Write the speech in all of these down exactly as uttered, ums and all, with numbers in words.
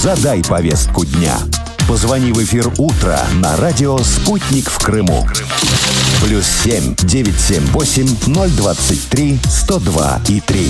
Задай повестку дня. Позвони в эфир «Утро» на радио «Спутник» в Крыму. Плюс семь девятьсот семьдесят восемь ноль двадцать три сто два и три.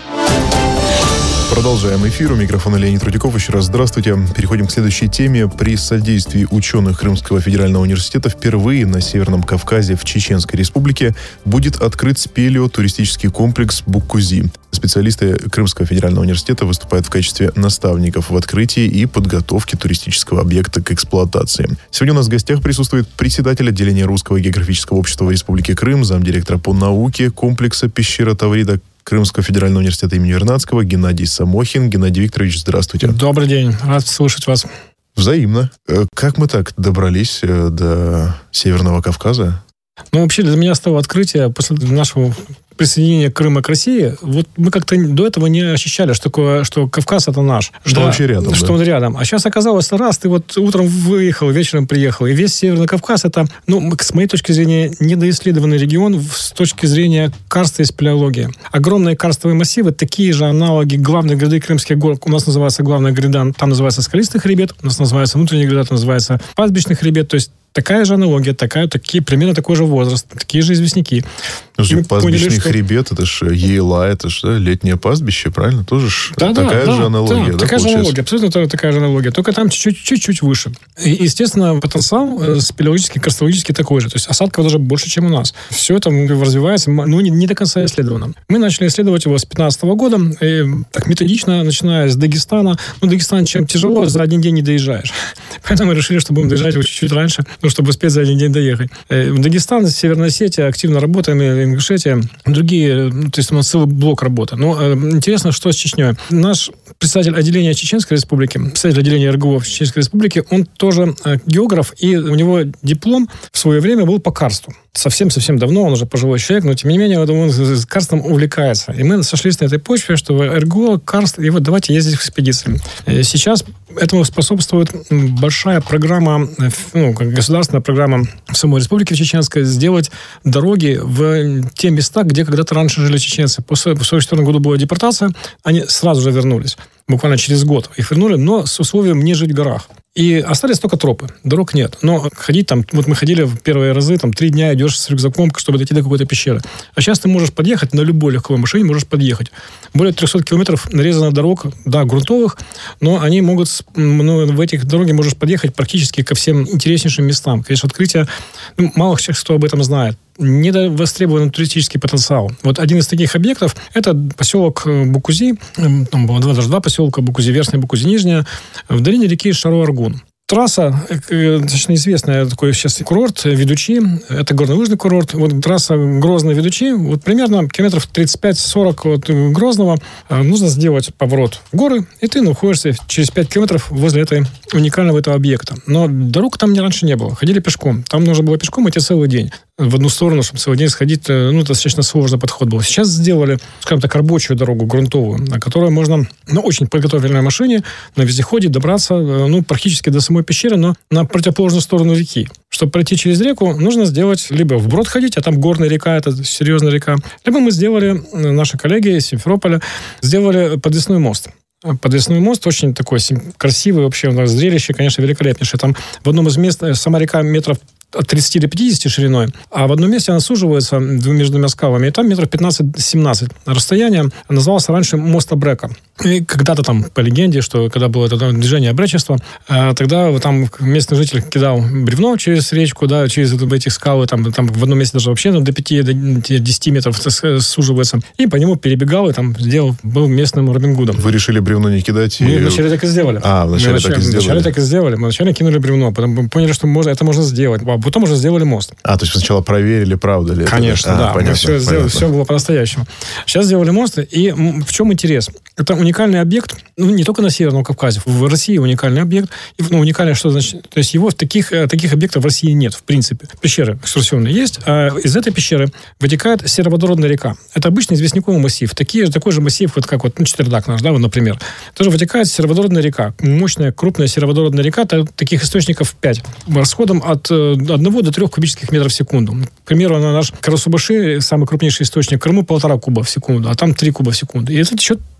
Продолжаем эфир. У микрофона Леонид Рудяков. Еще раз здравствуйте. Переходим к следующей теме. При содействии ученых Крымского федерального университета впервые на Северном Кавказе в Чеченской Республике будет открыт спелеотуристический комплекс Букузи. Специалисты Крымского федерального университета выступают в качестве наставников в открытии и подготовке туристического объекта к эксплуатации. Сегодня у нас в гостях присутствует председатель отделения Русского географического общества в Республике Крым, замдиректора по науке комплекса пещера Таврида Крымского федерального университета имени Вернадского Геннадий Самохин. Геннадий Викторович, здравствуйте. Добрый день, рад слушать вас. Взаимно. Как мы так добрались до Северного Кавказа? Ну, вообще, для меня стало открытие после нашего присоединения Крыма к России. Вот мы как-то до этого не ощущали, что, такое, что Кавказ это наш. Что да, он вообще рядом. Что да. он рядом. А сейчас оказалось, раз ты вот утром выехал, вечером приехал, и весь Северный Кавказ это, ну, с моей точки зрения, недоисследованный регион с точки зрения карста и спелеологии. Огромные карстовые массивы, такие же аналоги главной гряды Крымских гор. У нас называется главная гряда, там называется скалистый хребет, у нас называется внутренняя гряда, там называется пастбищный хребет. То есть такая же аналогия, такая, такие, примерно такой же возраст, такие же известняки. Ну, пастбищный поняли, хребет, что... это же Ейла, это же летнее пастбище, правильно? Тоже ж да, такая да, же да, аналогия. Да, да, такая же аналогия, абсолютно такая же аналогия, только там чуть-чуть выше. И, естественно, потенциал спелеологический, карстологический такой же. То есть осадков даже больше, чем у нас. Все это развивается, но не, не до конца исследовано. Мы начали исследовать его с две тысячи пятнадцатого года, и, так методично, начиная с Дагестана. Ну, Дагестан, чем тяжело, за один день не доезжаешь. Поэтому мы решили, что будем доезжать его чуть-чуть раньше, ну, чтобы успеть за один день доехать. В Дагестан, Северная Осетия активно работаем, Ингушетия, другие, ну, то есть у нас целый блок работы. Но э, интересно, что с Чечней. Наш представитель отделения Чеченской Республики, представитель отделения РГО в Чеченской Республике, он тоже э, географ, и у него диплом в свое время был по карсту. Совсем-совсем давно, он уже пожилой человек, но тем не менее он карстом увлекается. И мы сошлись на этой почве, что РГО, карст, и вот давайте ездить в экспедиции. Сейчас этому способствует большая программа, ну, государственная программа в самой Республике Чеченской сделать дороги в те места, где когда-то раньше жили чеченцы. После, в сорок четвёртом году была депортация, они сразу же вернулись. Буквально через год их вернули, но с условием не жить в горах. И остались только тропы, дорог нет. Но ходить там, вот мы ходили в первые разы, там три дня идешь с рюкзаком, чтобы дойти до какой-то пещеры. А сейчас ты можешь подъехать на любой легковой машине, можешь подъехать. Более триста километров нарезано дорог, да, грунтовых, но они могут, ну, в этих дороге можешь подъехать практически ко всем интереснейшим местам. Конечно, открытие, ну, мало кто об этом знает. Недовостребованный туристический потенциал. Вот один из таких объектов – это поселок Букузи, там было два, даже два поселка, Букузи, Верхняя, Букузи, Нижняя, в долине реки Шаро-Аргун. Трасса, достаточно известная, такой сейчас курорт, Ведучи, это горнолыжный курорт. Вот трасса Грозный-Ведучи, вот примерно километров тридцать пять сорок от Грозного нужно сделать поворот в горы, и ты находишься через пять километров возле этой уникального этого объекта. Но дорог там раньше не было, ходили пешком. Там нужно было пешком идти целый день в одну сторону, чтобы целый день сходить, ну, достаточно сложный подход был. Сейчас сделали, скажем так, рабочую дорогу грунтовую, на которой можно на очень подготовленной машине, на вездеходе добраться, ну, практически до самой пещеры, но на противоположную сторону реки. Чтобы пройти через реку, нужно сделать либо вброд ходить, а там горная река, это серьезная река, либо мы сделали, наши коллеги из Симферополя, сделали подвесной мост. Подвесной мост очень такой красивый, вообще у нас зрелище, конечно, великолепнейшее. Там в одном из мест сама река метров от тридцати до пятидесяти шириной, а в одном месте она суживается между двумя скалами, и там метров пятнадцать-семнадцать расстояние. Назывался раньше мост Абрека. И когда-то там, по легенде, что когда было это движение обречества, тогда там местный житель кидал бревно через речку, да, через эти скалы, там, там в одном месте даже вообще до пяти-десяти метров суживается, и по нему перебегал, и там сделал, был местным Робин Гудом. Вы решили бревно не кидать? Мы и... вначале так и сделали. А, вначале, мы так, и сделали. вначале так и сделали. Мы вначале кинули бревно, потом поняли, что можно, это можно сделать. А потом уже сделали мост. А, то есть сначала проверили, правда ли Конечно, это? да. А, понятно, мы все понятно. сделали, все было по-настоящему. Сейчас сделали мост, и в чем интерес? Это уникальный объект, ну, не только на Северном Кавказе, в России уникальный объект. Ну, уникальный, что значит? То есть его в таких, таких объектов в России нет, в принципе. Пещеры экскурсионные есть, а из этой пещеры вытекает сероводородная река. Это обычный известняковый массив. Такие, такой же массив, вот как вот, ну, Четвердак наш, да, вот, например. Тоже вытекает сероводородная река. Мощная, крупная сероводородная река. Таких источников пять. Расходом от одного до трех кубических метров в секунду. К примеру, на наш Карасу-Баши, самый крупнейший источник в Крыму, полтора куба в секунду, а там три куба в секунду. И это течет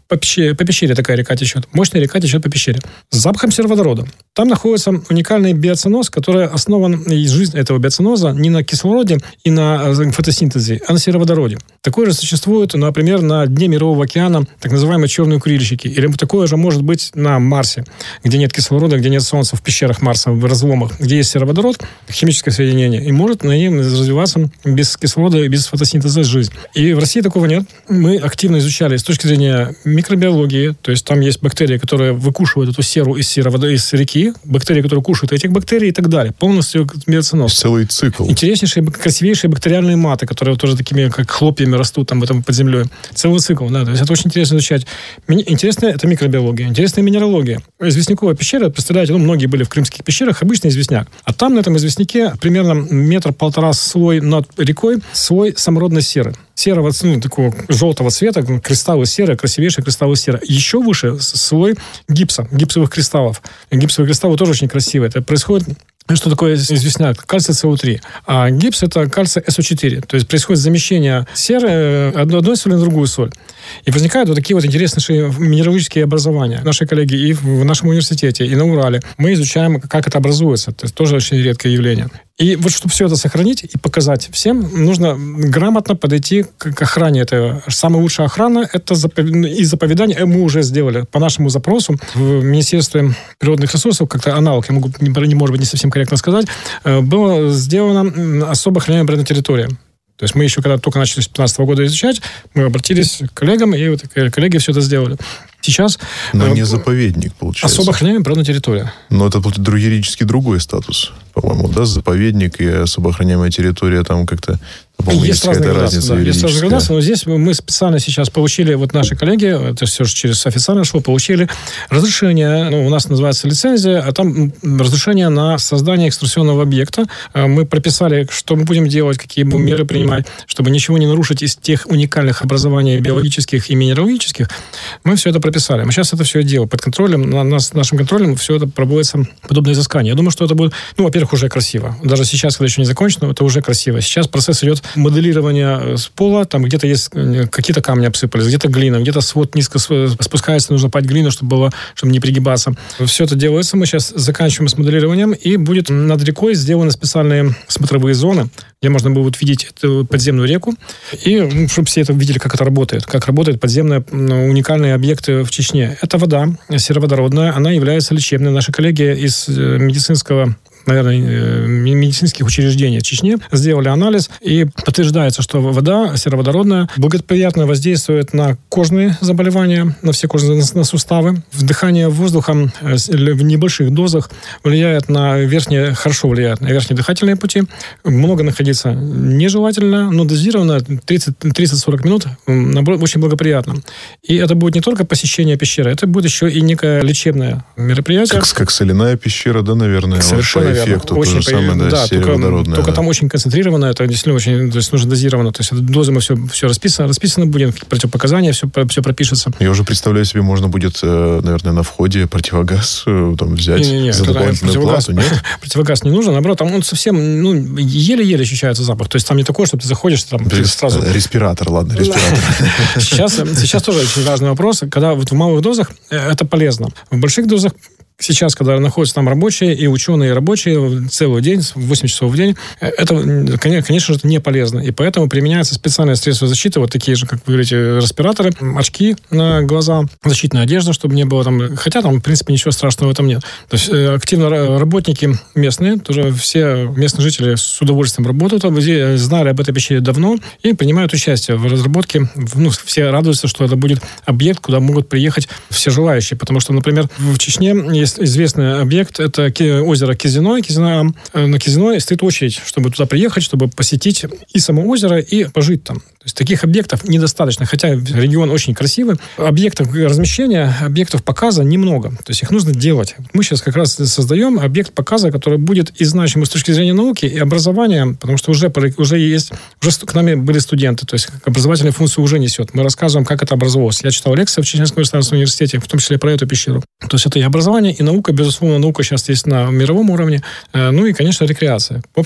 по пещере, по пещере такая река течет. Мощная река течет по пещере. С запахом сероводорода. Там находится уникальный биоценоз, который основан, и жизнь этого биоценоза не на кислороде и на фотосинтезе, а на сероводороде. Такое же существует, например, на дне Мирового океана, так называемые черные курильщики. Или такое же может быть на Марсе, где нет кислорода, где нет солнца, в пещерах Марса, в разломах, где есть сероводород, химическое соединение, и может на нем развиваться без кислорода и без фотосинтеза жизнь. И в России такого нет. Мы активно изучали с точки зрения микробиологии, то есть там есть бактерии, которые выкушивают эту серу из сероводорода, из реки, бактерии, которые кушают этих бактерий и так далее. Полностью биоценоз. Целый цикл. Интереснейшие, красивейшие бактериальные маты, которые тоже такими, как хлопьями растут там, в этом, под землей. Целый цикл, да. То есть это очень интересно изучать. Интересная это микробиология, интересная минералогия. Известняковая пещера, представляете, ну, многие были в крымских пещерах, обычный известняк. А там на этом известняке примерно метр-полтора слой над рекой, слой самородной серы. Серого, ну, такого желтого цвета, кристаллы серы, красивейшие кристаллы серы. Еще выше слой гипса, гипсовых кристаллов. Гипсовые кристаллы тоже очень красивые. Это происходит... Что такое известняк? Кальций С О три. А гипс – это кальций С О четыре. То есть происходит замещение серы одной соли на другую соль. И возникают вот такие вот интересные минералогические образования. Наши коллеги и в нашем университете, и на Урале. Мы изучаем, как это образуется. То есть тоже очень редкое явление. И вот чтобы все это сохранить и показать всем, нужно грамотно подойти к охране этого. Самая лучшая охрана – это и заповедание. Мы уже сделали по нашему запросу в Министерстве природных ресурсов, как-то аналог, я могу, не, может быть, не совсем корректно сказать, была сделана особо охраняемая территория. То есть мы еще, когда только начали с две тысячи пятнадцатого года изучать, мы обратились к коллегам, и вот коллеги все это сделали. Сейчас... Но не заповедник, получается. Особо охраняемая природная территория. Но это юридически другой статус, по-моему, да? Заповедник и особо охраняемая территория, там как-то... Есть, есть разные разница, да, есть разные градации, но здесь мы специально сейчас получили, вот наши коллеги, это все же через официально шло, получили разрешение, ну, у нас называется лицензия, а там разрешение на создание экструзионного объекта. Мы прописали, что мы будем делать, какие будем меры принимать, чтобы ничего не нарушить из тех уникальных образований биологических и минералогических. Мы все это прописали. Мы сейчас это все делаем под контролем, на нас, нашим контролем все это проводится подобное изыскание. Я думаю, что это будет, ну, во-первых, уже красиво. Даже сейчас, когда еще не закончено, это уже красиво. Сейчас процесс идет моделирование с пола, там где-то есть какие-то камни обсыпались, где-то глина, где-то свод низко спускается, нужно пать глину, чтобы было, чтобы не пригибаться. Все это делается, мы сейчас заканчиваем с моделированием, и будет над рекой сделаны специальные смотровые зоны, где можно будет видеть эту подземную реку, и ну, чтобы все это видели, как это работает, как работают подземные уникальные объекты в Чечне. Это вода сероводородная, она является лечебной. Наши коллеги из медицинского наверное, медицинских учреждений в Чечне сделали анализ, и подтверждается, что вода сероводородная благоприятно воздействует на кожные заболевания, на все кожные, на суставы. Вдыхание воздухом в небольших дозах влияет на верхние, хорошо влияет на верхние дыхательные пути. Много находиться нежелательно, но дозировано тридцать-сорок минут очень благоприятно. И это будет не только посещение пещеры, это будет еще и некое лечебное мероприятие. Как, как соляная пещера, да, наверное? Совершенно эффекту очень то же самое, да, да, только, только да. там очень концентрировано, это действительно очень, то есть нужно дозировано, то есть дозы мы все, все расписано, расписано будем, противопоказания, все, все пропишется. Я уже представляю себе, можно будет, наверное, на входе противогаз там взять не, не, не, за дополнительную плату, нет? Противогаз не нужен, наоборот, там он совсем, ну, еле-еле ощущается запах, то есть там не такое, что ты заходишь, там ты сразу... Респиратор, ладно, респиратор. Сейчас, сейчас тоже очень важный вопрос, когда вот в малых дозах это полезно, в больших дозах сейчас, когда находятся там рабочие и ученые, и рабочие целый день, восемь часов в день, это, конечно же, это не полезно. И поэтому применяются специальные средства защиты, вот такие же, как вы говорите, респираторы, очки на глаза, защитная одежда, чтобы не было там... Хотя там, в принципе, ничего страшного в этом нет. То есть активно работники местные, тоже все местные жители с удовольствием работают, знали об этой пещере давно и принимают участие в разработке. Ну, все радуются, что это будет объект, куда могут приехать все желающие. Потому что, например, в Чечне есть известный объект, это озеро Кизиной. Кизино, на Кизиной стоит очередь, чтобы туда приехать, чтобы посетить и само озеро, и пожить там. То есть таких объектов недостаточно, хотя регион очень красивый. Объектов размещения, объектов показа немного. То есть их нужно делать. Мы сейчас как раз создаем объект показа, который будет и значимым с точки зрения науки и образования, потому что уже, уже есть, уже к нами были студенты, то есть образовательную функцию уже несет. Мы рассказываем, как это образовалось. Я читал лекции в Чеченском государственном университете, в том числе про эту пещеру. То есть это и образование, и наука, безусловно, наука сейчас есть на мировом уровне. Ну и, конечно, рекреация. В общем-то,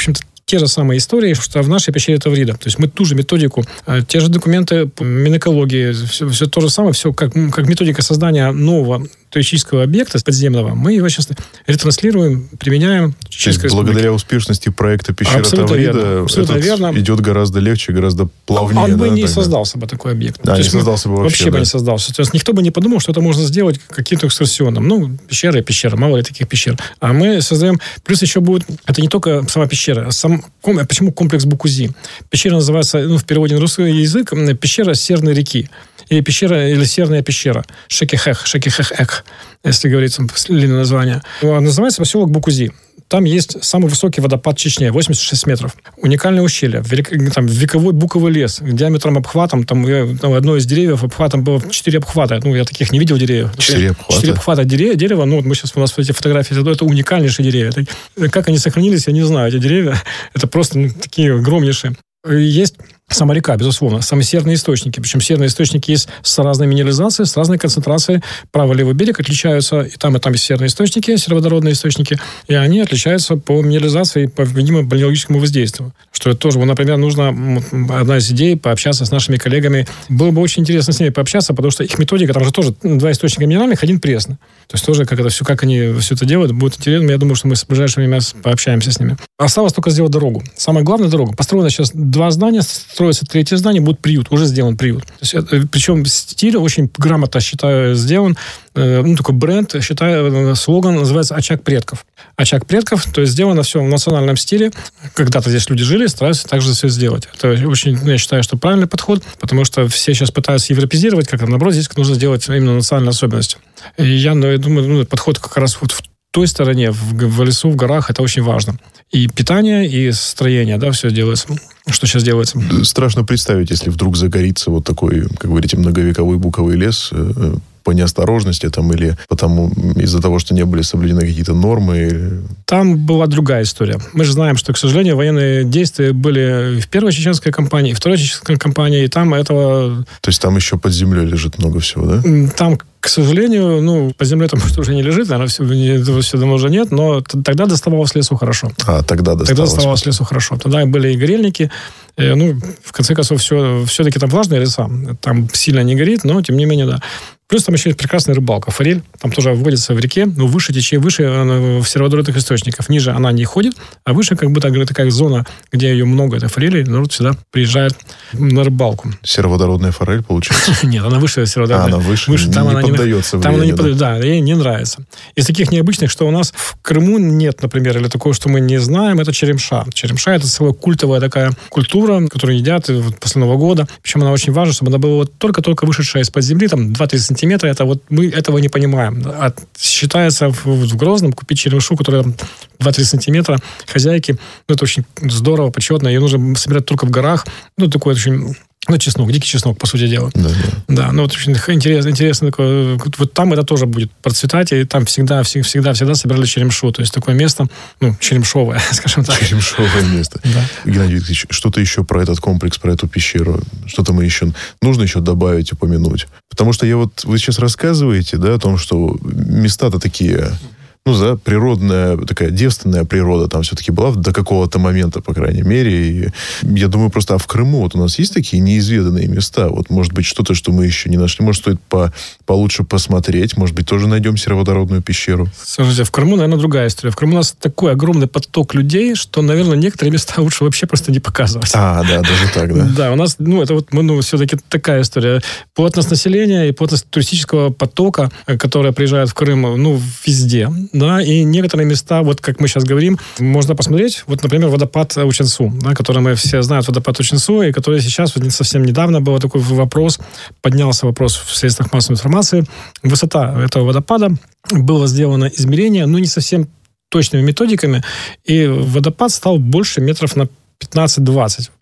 те же самые истории, что в нашей пещере Таврида. То есть мы ту же методику, те же документы Минэкологии, все, все то же самое, все как, как методика создания нового туристического объекта подземного, мы его сейчас ретранслируем, применяем. То есть благодаря успешности проекта «Пещера Абсолютно Таврида» верно. Абсолютно верно. идет гораздо легче, гораздо плавнее. Он да, бы не тогда? создался бы такой объект. Да, То не есть создался бы вообще. Вообще да. бы не создался. То есть никто бы не подумал, что это можно сделать каким-то экскурсионным. Ну, пещера и пещера, мало ли таких пещер. А мы создаем... Плюс еще будет... Это не только сама пещера, а сам... Почему комплекс Букузи? Пещера называется, ну, в переводе на русский язык, пещера Серной реки. Или пещера, или Серная пещера. Шекихех, Шекихех-Эх, если говорить длинное название. Называется поселок Букузи. Там есть самый высокий водопад в Чечне, восемьдесят шесть метров. Уникальное ущелье. Велик, там, вековой буковый лес. Диаметром обхватом, там, там одно из деревьев обхватом было четыре обхвата. Ну, я таких не видел деревьев. Четыре обхвата? Четыре обхвата дерева. дерева. Ну, вот мы сейчас, у нас эти фотографии, это уникальнейшие деревья. Это, как они сохранились, я не знаю. Эти деревья, это просто ну, такие огромнейшие. Есть сама река, безусловно, самые северные источники. Причем северные источники есть с разной минерализацией, с разной концентрацией. Правый и левый берег отличаются. И там, и там есть северные источники, сероводородные источники. И они отличаются по минерализации и по, видимо, биологическому воздействию. Что это тоже, вот, например, нужно... Одна из идей пообщаться с нашими коллегами. Было бы очень интересно с ними пообщаться, потому что их методика, там же тоже два источника минеральных, один пресный. То есть тоже, как это все, как они все это делают, будет интересно. Я думаю, что мы в ближайшее время пообщаемся с ними. Осталось только сделать дорогу. Самое главное — дорога. Построено сейчас два здания, строится третье здание, будет приют. Уже сделан приют. То есть, это, причем стиль очень грамотно, считаю, сделан. Э, ну, такой бренд, считаю, слоган называется «Очаг предков». «Очаг предков», то есть сделано все в национальном стиле. Когда-то здесь люди жили, стараются также все сделать. Это очень, я считаю, что правильный подход, потому что все сейчас пытаются европезировать, как наоборот, здесь нужно сделать именно национальные особенности. И я, ну, я думаю, ну, подход как раз вот в той стороне, в, в лесу, в горах, это очень важно. И питание, и строение, да, все делается. Что сейчас делается. Страшно представить, если вдруг загорится вот такой, как говорите, многовековой буковый лес по неосторожности там, или потому из-за того, что не были соблюдены какие-то нормы. Там была другая история. Мы же знаем, что, к сожалению, военные действия были в первой чеченской кампании, и второй чеченской кампании, и там этого... То есть там еще под землей лежит много всего, да? Там, к сожалению, ну, под землей там уже не лежит, наверное, все, этого все давно уже нет, но тогда доставалось лесу хорошо. А, тогда доставалось. Тогда доставалось лесу хорошо. Тогда были и горельники. И, ну, в конце концов, все, все-таки там влажные леса. Там сильно не горит, но, тем не менее, да. Плюс там еще есть прекрасная рыбалка. Форель там тоже водится в реке, но выше течей, выше в сероводородных источниках. Ниже она не ходит, а выше как бы так, такая зона, где ее много, этой форели, народ сюда приезжает на рыбалку. Сероводородная форель, получается? Нет, она выше сероводородная. А, она выше, выше там не она поддается не, Там она не поддается, да, ей не нравится. Из таких необычных, что у нас в Крыму нет, например, или такого, что мы не знаем, это черемша. Черемша — это целая культовая такая культура, которую едят вот после Нового года. Причем она очень важна, чтобы она была вот только-только вышедшая из-под земли, там два-три сантиметра. Это вот мы этого не понимаем. А считается в, в Грозном купить черемшу, которая два-три сантиметра, хозяйки, ну, это очень здорово, почетно. Ее нужно собирать только в горах. Ну, такой очень... Ну, чеснок, дикий чеснок, по сути дела. Да, да. Да, ну, вот очень интересно, интересно такое. Вот там это тоже будет процветать, и там всегда, всегда, всегда собирали черемшу. То есть такое место, ну, черемшовое, скажем так. Черемшовое место. Да. Геннадий Викторович, что-то еще про этот комплекс, про эту пещеру? Что-то мы еще... Нужно еще добавить, упомянуть? Потому что я вот... Вы сейчас рассказываете, да, о том, что места-то такие... Ну, да, природная, такая девственная природа там все-таки была до какого-то момента, по крайней мере. И я думаю, просто, а в Крыму вот у нас есть такие неизведанные места? Вот, может быть, что-то, что мы еще не нашли. Может, стоит по, получше посмотреть. Может быть, тоже найдем сероводородную пещеру. Слушайте, в Крыму, наверное, другая история. В Крыму у нас такой огромный поток людей, что, наверное, некоторые места лучше вообще просто не показывать. А, да, даже так, да? Да, у нас, ну, это вот, ну, все-таки такая история. Плотность населения и плотность туристического потока, который приезжает в Крым, ну, везде. Да, и некоторые места, вот как мы сейчас говорим, можно посмотреть. Вот, например, водопад Ученсу, да, который мы все знают, водопад Ученсу, и который сейчас, вот совсем недавно был такой вопрос, поднялся вопрос в средствах массовой информации. Высота этого водопада, было сделано измерение, но не совсем точными методиками, и водопад стал больше метров на пятнадцать-двадцать.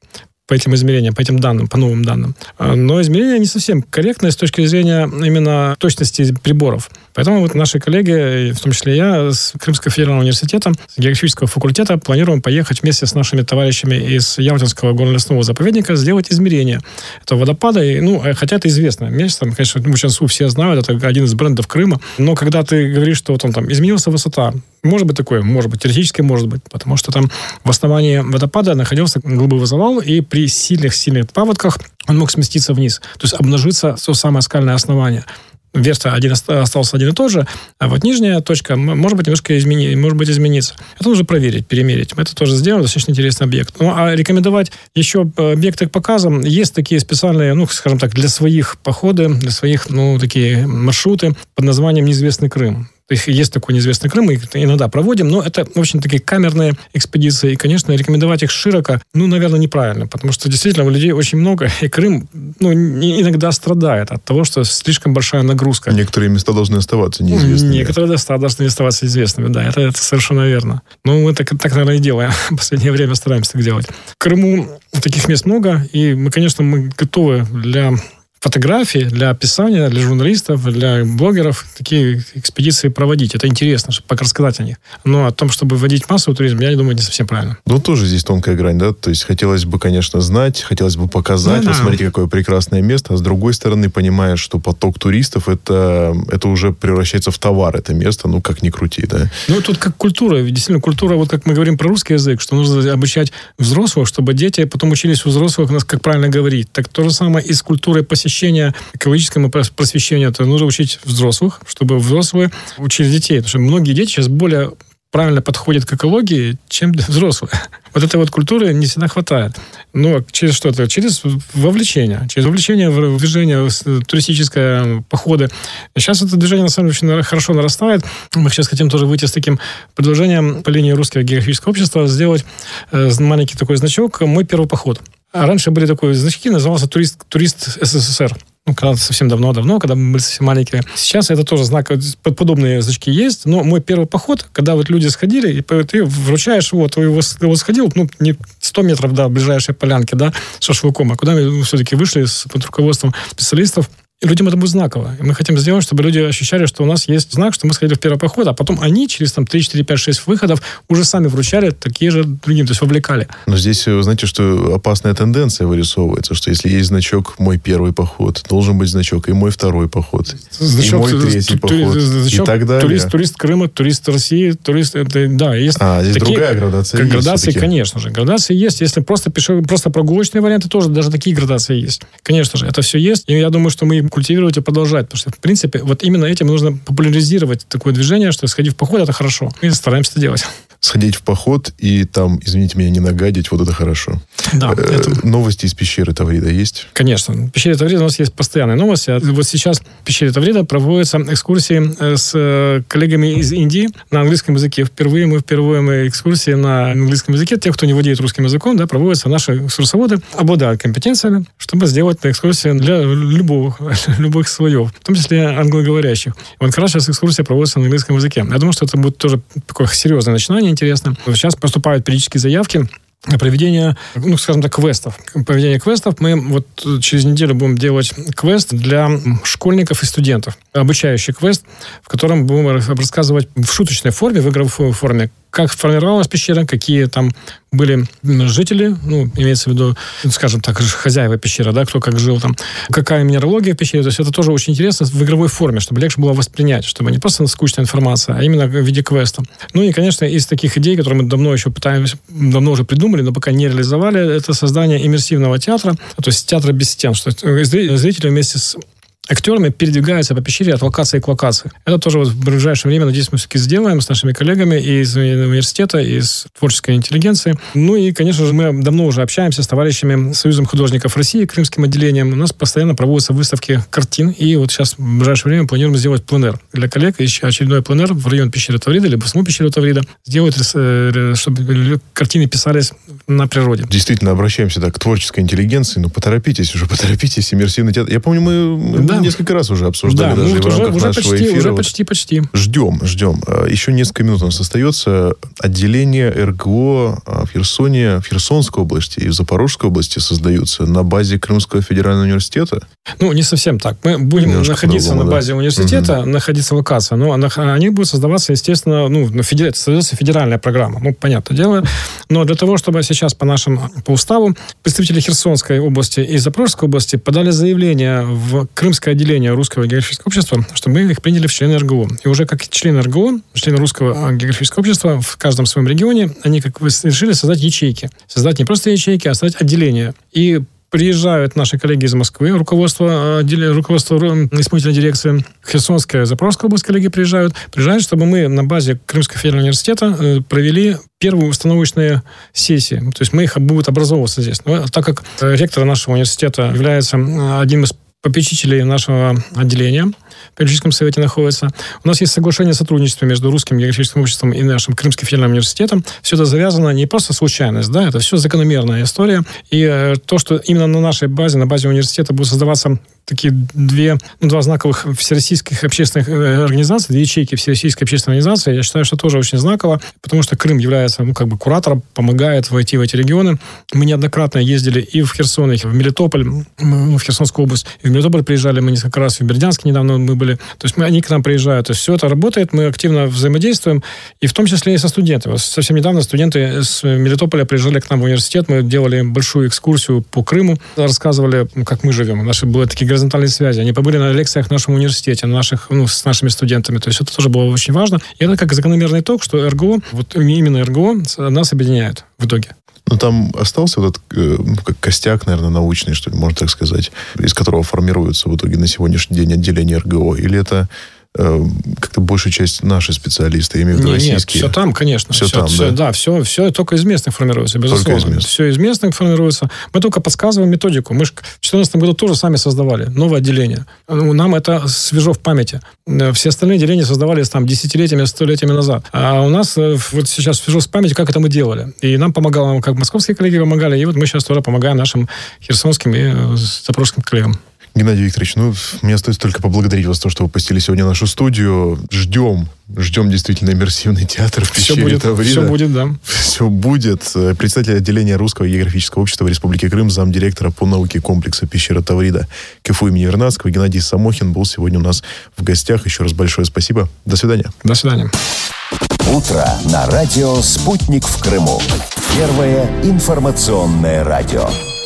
по этим измерениям, по этим данным, по новым данным. Но измерения не совсем корректные с точки зрения именно точности приборов. Поэтому вот наши коллеги, в том числе я, с Крымского федерального университета, с географического факультета, планируем поехать вместе с нашими товарищами из Ялтинского горно-лесного заповедника сделать измерения этого водопада. И, ну, хотя это известное место, конечно, Мучансу все знают, это один из брендов Крыма. Но когда ты говоришь, что вот он там изменился высота, может быть такое, может быть, теоретически может быть, потому что там в основании водопада находился глубокий завал, и при сильных-сильных паводках он мог сместиться вниз, то есть обнажиться то самое скальное основание. Верх один остался один и тот же, а вот нижняя точка может быть немножко измени, может быть измениться. Это нужно проверить, перемерить. Мы это тоже сделаем, достаточно интересный объект. Ну, а рекомендовать еще объекты к показам. Есть такие специальные, ну, скажем так, для своих походы, для своих, ну, такие маршруты под названием «Неизвестный Крым». Есть такой неизвестный Крым, мы их иногда проводим, но это очень такие камерные экспедиции, и, конечно, рекомендовать их широко, ну, наверное, неправильно, потому что действительно у людей очень много, и Крым, ну, иногда страдает от того, что слишком большая нагрузка. Некоторые места должны оставаться неизвестными. Некоторые места должны оставаться известными, да, это, это совершенно верно. Ну, мы так, так, наверное, и делаем. В последнее время стараемся так делать. В Крыму таких мест много, и мы, конечно, мы готовы для фотографии, для описания, для журналистов, для блогеров такие экспедиции проводить. Это интересно, чтобы рассказать о них. Но о том, чтобы вводить массовый туризм, я не думаю, не совсем правильно. Ну, тоже здесь тонкая грань, да? То есть хотелось бы, конечно, знать, хотелось бы показать, ну, вот да. смотрите, какое прекрасное место, а с другой стороны, понимаешь, что поток туристов, это, это уже превращается в товар, это место, ну, как ни крути, да? Ну, тут как культура, действительно, культура, вот как мы говорим про русский язык, что нужно обучать взрослых, чтобы дети потом учились у взрослых, как правильно говорить. Так то же самое и с культурой посещения, экологическому просвещению. Это нужно учить взрослых, чтобы взрослые учили детей. Потому что многие дети сейчас более правильно подходят к экологии, чем взрослые. Вот этой вот культуры не всегда хватает. Но через что-то? Через вовлечение. Через вовлечение в движение, в туристическое, походы. Сейчас это движение, на самом деле, очень хорошо нарастает. Мы сейчас хотим тоже выйти с таким предложением по линии Русского географического общества, сделать маленький такой значок «Мой первый поход». А раньше были такие значки, назывался «Турист, турист СССР». Ну, когда совсем давно-давно, когда мы были совсем маленькие. Сейчас это тоже знак, подобные значки есть, но мой первый поход, когда вот люди сходили, и ты вручаешь, вот, его, его сходил, ну, не сто метров до ближайшей полянки, да, с шашлыком, а куда мы все-таки вышли с, под руководством специалистов. И людям это будет знаково. И мы хотим сделать, чтобы люди ощущали, что у нас есть знак, что мы сходили в первый поход, а потом они через там, три, четыре, пять, шесть выходов уже сами вручали такие же другим, то есть вовлекали. Но здесь, знаете, что опасная тенденция вырисовывается, что если есть значок «Мой первый поход», должен быть значок и «Мой второй поход», значок, и «Мой третий ту, поход», значок, и так далее. Турист, турист Крыма, турист России, турист... Это, да, есть а, здесь такие, другая градация есть. Градации, все-таки. Конечно же. Градации есть. Если просто, пишу, просто прогулочные варианты, тоже даже такие градации есть. Конечно же, это все есть. И я думаю, что мы культивировать и продолжать. Потому что, в принципе, вот именно этим нужно популяризировать такое движение, что сходить в поход, это хорошо. Мы стараемся это делать. Сходить в поход и там, извините меня, не нагадить, вот это хорошо. Да. Э, это... Новости из пещеры Таврида есть? Конечно. В пещере Таврида у нас есть постоянные новости. Вот сейчас в пещере Таврида проводятся экскурсии с коллегами из Индии на английском языке. Впервые мы впервые мы экскурсии на английском языке. Те, кто не владеет русским языком, да, проводятся наши экскурсоводы, обладают компетенциями, чтобы сделать экскурсии для любых, любых слоев, в том числе англоговорящих. И вот как раз сейчас экскурсия проводится на английском языке. Я думаю, что это будет тоже такое серьезное начинание, интересно. Сейчас поступают периодические заявки на проведение, ну, скажем так, квестов. Проведение квестов. Мы вот через неделю будем делать квест для школьников и студентов. Обучающий квест, в котором будем рассказывать в шуточной форме, в игровой форме, как формировалась пещера, какие там были жители, ну, имеется в виду, скажем так, хозяева пещеры, да, кто как жил там, какая минералогия в пещере. То есть это тоже очень интересно в игровой форме, чтобы легче было воспринять, чтобы не просто скучная информация, а именно в виде квеста. Ну и, конечно, из таких идей, которые мы давно еще пытаемся, давно уже придумали, но пока не реализовали, это создание иммерсивного театра, то есть театра без стен, что зрители вместе с актерами передвигаются по пещере от локации к локации. Это тоже вот в ближайшее время, надеюсь, мы все-таки сделаем с нашими коллегами из университета, из творческой интеллигенции. Ну и, конечно же, мы давно уже общаемся с товарищами Союзом художников России, Крымским отделением. У нас постоянно проводятся выставки картин. И вот сейчас в ближайшее время планируем сделать пленэр для коллег. Еще очередной пленэр в район пещеры Таврида, либо в саму пещеру Таврида. Сделать, чтобы картины писались на природе. Действительно, обращаемся да, к творческой интеллигенции. Ну, поторопитесь уже, поторопитесь. Иммерсивный театр. Я помню, мы... Да, да. несколько раз уже обсуждали, да, даже ну, в рамках уже нашего почти, эфира. Уже почти, почти. Ждем, ждем. Еще несколько минут у нас остается. Отделение РГО в Херсоне, в Херсонской области и в Запорожской области создаются на базе Крымского федерального университета? Ну, не совсем так. Мы будем Немножко находиться на базе да. университета, угу. находиться локация, но они будут создаваться, естественно, ну, федер... создается федеральная программа. Ну, понятное дело. Но для того, чтобы сейчас по нашим, по уставу, представители Херсонской области и Запорожской области подали заявление в Крымское отделение Русского географического общества, чтобы мы их приняли в члены РГО. И уже как члены РГО, члены Русского географического общества, в каждом своем регионе, они как вы решили создать ячейки. Создать не просто ячейки, а создать отделение. И приезжают наши коллеги из Москвы, руководство, руководство исполнительной дирекции, Херсонская, Запорожская область коллеги приезжают, приезжают, чтобы мы на базе Крымского федерального университета провели первые установочные сессии. То есть мы их будут образовываться здесь. Но так как ректор нашего университета является одним из попечителей нашего отделения, в Педагогическом совете находится. У нас есть соглашение о сотрудничестве между Русским географическим обществом и нашим Крымским федеральным университетом. Все это завязано не просто случайность, да, это все закономерная история. И э, то, что именно на нашей базе, на базе университета будут создаваться такие две, ну, два знаковых всероссийских общественных организаций, две ячейки всероссийской общественной организации, я считаю, что тоже очень знаково, потому что Крым является, ну, как бы куратором, помогает войти в эти регионы. Мы неоднократно ездили и в Херсон, и в Мелитополь, в Херсонскую область, и в Мелитополь приезжали мы несколько раз, и в Бердянске недавно мы были. То есть мы, они к нам приезжают. То есть все это работает, мы активно взаимодействуем, и в том числе и со студентами. Совсем недавно студенты с Мелитополя приезжали к нам в университет, мы делали большую экскурсию по Крыму, рассказывали, как мы живем. Наши были такие горизонтальные связи. Они побыли на лекциях в нашем университете, на наших, ну, с нашими студентами. То есть это тоже было очень важно. И это как закономерный итог, что РГО, вот именно РГО нас объединяет в итоге. Ну, там остался вот этот э, как костяк, наверное, научный, что ли, можно так сказать, из которого формируются в итоге на сегодняшний день отделения РГО? Или это э, как-то большая часть наши специалисты, имеют в виду российские? Нет, все там, конечно. Все, все там, все, да? Да, все, все только из местных формируется, безусловно. Только из местных. Все из местных формируется. Мы только подсказываем методику. Мы же в две тысячи четырнадцатом году тоже сами создавали новое отделение. Нам это свежо в памяти. Все остальные отделения создавались там десятилетиями, столетиями назад. А у нас вот сейчас свежо в памяти, как это мы делали. И нам помогало, как московские коллеги помогали, и вот мы сейчас тоже помогаем нашим херсонским и запорожским коллегам. Геннадий Викторович, ну, мне остается только поблагодарить вас за то, что вы посетили сегодня нашу студию. Ждем, ждем действительно иммерсивный театр в пещере будет, Таврида. Все будет, да. Все будет. Председатель отделения Русского географического общества в Республике Крым, замдиректора по науке комплекса пещера Таврида КФУ имени Вернадского Геннадий Самохин был сегодня у нас в гостях. Еще раз большое спасибо. До свидания. До свидания. Утро на радио «Спутник в Крыму». Первое информационное радио.